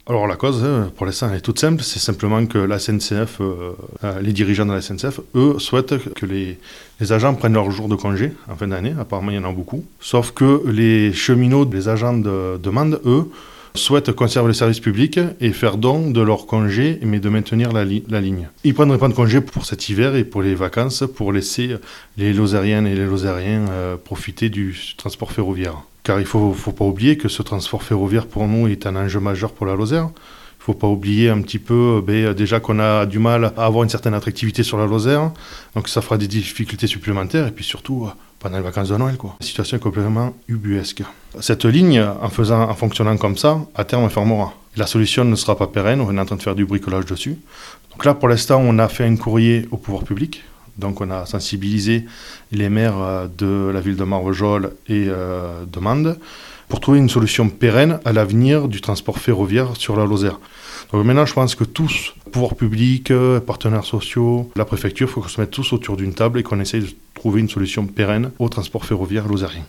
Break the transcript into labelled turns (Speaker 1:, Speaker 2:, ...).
Speaker 1: Alors la cause, pour l'instant, elle est toute simple. C'est simplement que la SNCF, les dirigeants de la SNCF, eux, souhaitent que les agents prennent leur jour de congé en fin d'année. Apparemment, il y en a beaucoup. Sauf que les cheminots, les agents de demande, eux, souhaitent conserver le service public et faire don de leur congé, mais de maintenir la ligne. Ils ne prendraient pas de congé pour cet hiver et pour les vacances, pour laisser les Lozériennes et les Lozériens profiter du transport ferroviaire. Car il ne faut pas oublier que ce transport ferroviaire, pour nous, est un enjeu majeur pour la Lozère. Il ne faut pas oublier un petit peu déjà qu'on a du mal à avoir une certaine attractivité sur la Lozère, donc ça fera des difficultés supplémentaires, et puis surtout pendant les vacances de Noël, quoi. La situation est complètement ubuesque. Cette ligne, en fonctionnant comme ça, à terme, elle fermera. La solution ne sera pas pérenne, on est en train de faire du bricolage dessus. Donc là, pour l'instant, on a fait un courrier au pouvoir public. Donc on a sensibilisé les maires de la ville de Marvejols et de Mende pour trouver une solution pérenne à l'avenir du transport ferroviaire sur la Lozère. Donc maintenant, je pense que tous, pouvoirs publics, partenaires sociaux, la préfecture, il faut qu'on se mette tous autour d'une table et qu'on essaye de trouver une solution pérenne au transport ferroviaire lozérien.